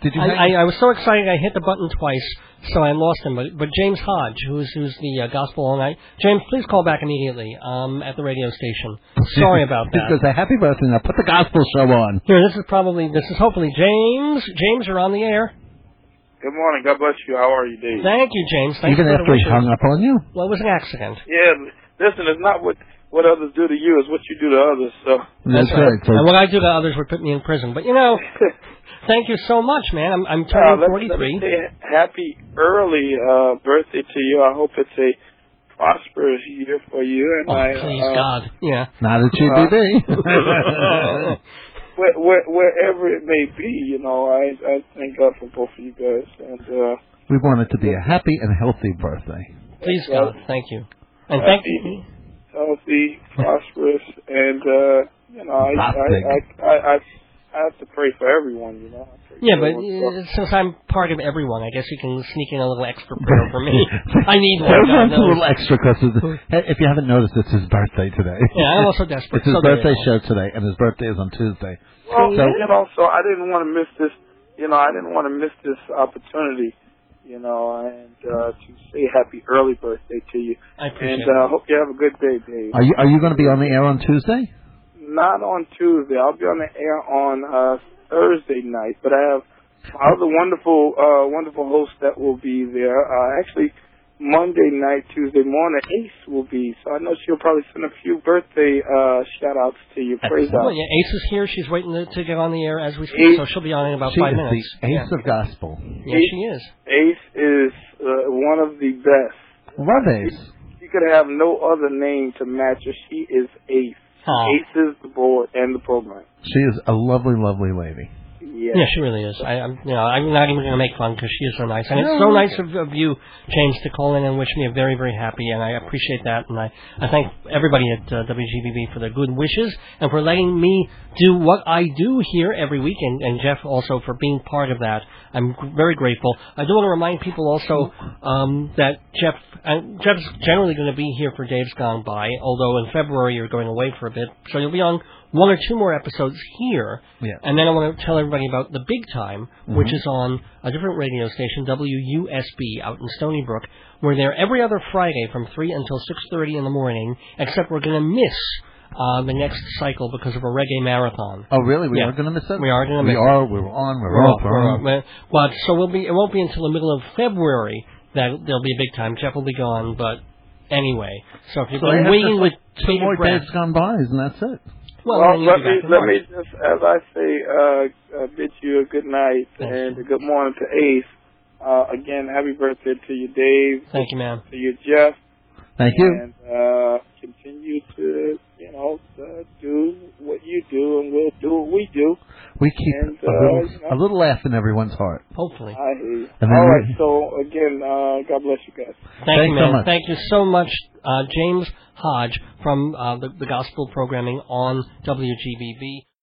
Did you? I was so excited I hit the button twice, so I lost him. But James Hodge, who's the Gospel All Night. James, please call back immediately at the radio station. Sorry about that. Because a happy birthday. Now put the gospel show on. Here, this is hopefully James. James, you're on the air. Good morning. God bless you. How are you, Dave? Thank you, James. Thank Even you for after the he wishes. hung up on you? Well, it was an accident. Yeah, listen, it's not what others do to you, it's what you do to others. So That's right. And what I do to others would put me in prison. But, thank you so much, man. I'm turning 43. Let me say happy early birthday to you. I hope it's a prosperous year for you. And Please, God. Yeah. Not at GBB. Wherever it may be, I thank God for both of you guys. And we want it to be a happy and healthy birthday. Please, God. Thank you. And thank you. Healthy, prosperous, and I have to pray for everyone. Yeah, but since I'm part of everyone, I guess you can sneak in a little extra prayer for me. I need one. There's a little extra because if you haven't noticed, it's his birthday today. Yeah, I'm also desperate. It's his birthday show today, and his birthday is on Tuesday. Well, so I didn't want to miss this. I didn't want to miss this opportunity. And to say happy early birthday to you. I appreciate it. And I hope you have a good day, Dave. Are you going to be on the air on Tuesday? Not on Tuesday. I'll be on the air on Thursday night, but I have other wonderful hosts that will be there. Actually, Monday night, Tuesday morning, Ace will be. So I know she'll probably send a few birthday shout-outs to you. Praise God. Yeah, Ace is here. She's waiting to get on the air as we speak, so she'll be on in about 5 minutes. She's the Ace of Gospel. Yes, she is. Ace is one of the best. Love Ace. You could have no other name to match her. She is Ace. Ace is the board and the program. She is a lovely, lovely lady. Yeah, she really is. I'm not even going to make fun because she is so nice. And it's so nice of you, James, to call in and wish me a very, very happy, and I appreciate that. And I thank everybody at WGBB for their good wishes and for letting me do what I do here every week, and Jeff also for being part of that. I'm very grateful. I do want to remind people also that Jeff's generally going to be here for Dave's Gone By, although in February you're going away for a bit, so you'll be on 1 or 2 more episodes here, and then I want to tell everybody about The Big Time, which is on a different radio station, WUSB, out in Stony Brook. We're there every other Friday from 3 until 6:30 in the morning, except we're going to miss the next cycle because of a reggae marathon. Oh, really? We are going to miss it? We are going to miss it. We're on. But so it won't be until the middle of February that there'll be a Big Time. Jeff will be gone, but anyway. So if you've been waiting with 2 more days gone by, and that's it. Well, let me just, as I say, bid you a good night and a good morning to Ace. Again, happy birthday to you, Dave. Thank you, man. To you, Jeff. Thank you. And continue to, do what you do, and we'll do what we do. We keep a little laugh in everyone's heart. Hopefully. I hear you. All right, so again, God bless you guys. Thank you, man. So much. Thank you so much, James Hodge from the Gospel Programming on WGBB.